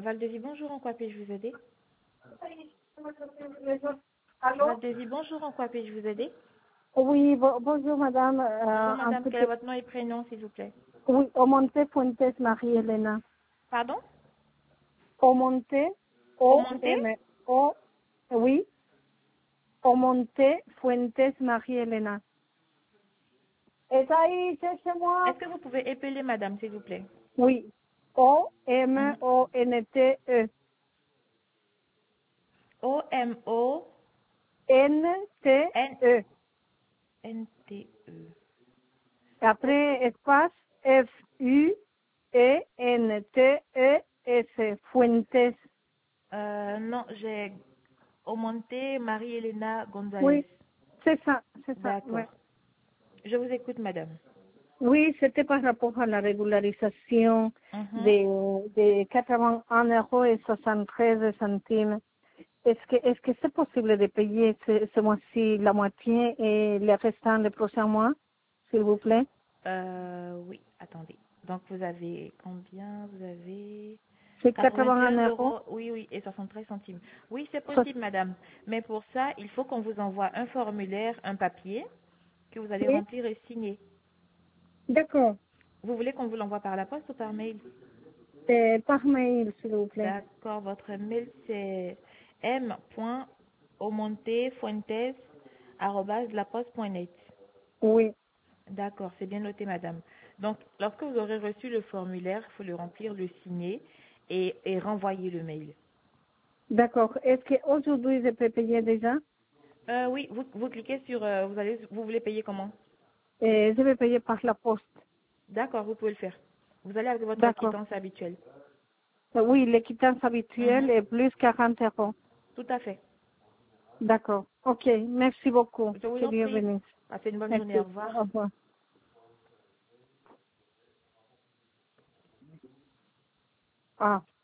Valdésie, bonjour, en quoi puis-je vous aider? Allô? Valdésie, bonjour, en quoi puis-je vous aider? Oui, bonjour madame. Bonjour En madame, fait, quel est votre nom et prénom s'il vous plaît? oui, Omonte Fuentes Marie-Elena. Pardon? Omonte, Omonté? O, oui, Omonte Fuentes Marie-Elena. ¿Es ahí, chez moi? Est-ce que vous pouvez épeler madame s'il vous plaît? Oui, Mhm. O-M-O-N-T-E. O-M-O-N-N-T-E. N-T-E. Après, espace, F-U-E-N-T-E-S, Fuentes. Non, j'ai Omonté Marie-Elena Gonzalez. Oui, c'est ça, ouais. D'accord. Je vous écoute madame. Oui, c'était par rapport à la régularisation Mhm. de 81 euros et 73 centimes. Est-ce que c'est possible de payer ce mois-ci la moitié et le restant le prochain mois, s'il vous plaît? Oui, attendez. Donc vous avez combien? Vous avez C'est 81 81 euros. euros, oui, oui, et 73 centimes. Oui, c'est possible, madame. Mais pour ça, il faut qu'on vous envoie un formulaire, un papier que vous allez Oui, remplir et signer. d'accord. Vous voulez qu'on vous l'envoie par la poste ou par mail? Par mail, s'il vous plaît. D'accord, votre mail c'est m.omontefuentes@laposte.net. Oui, D'accord, c'est bien noté, madame. Donc, lorsque vous aurez reçu le formulaire, il faut le remplir, le signer et renvoyer le mail. d'accord. Est-ce qu'aujourd'hui, je peux payer déjà? Oui, vous cliquez sur, vous voulez payer comment? Je vais payer par la poste. D'accord, vous pouvez le faire. Vous allez avec votre D'accord. quittance habituelle. Oui, les quittances habituelles Mhm. est plus 40 euros. Tout à fait. D'accord. Ok, merci beaucoup. Je vous Que en Dieu prie. bénisse. Passez une bonne journée. Au Merci. revoir. Au revoir. Ah.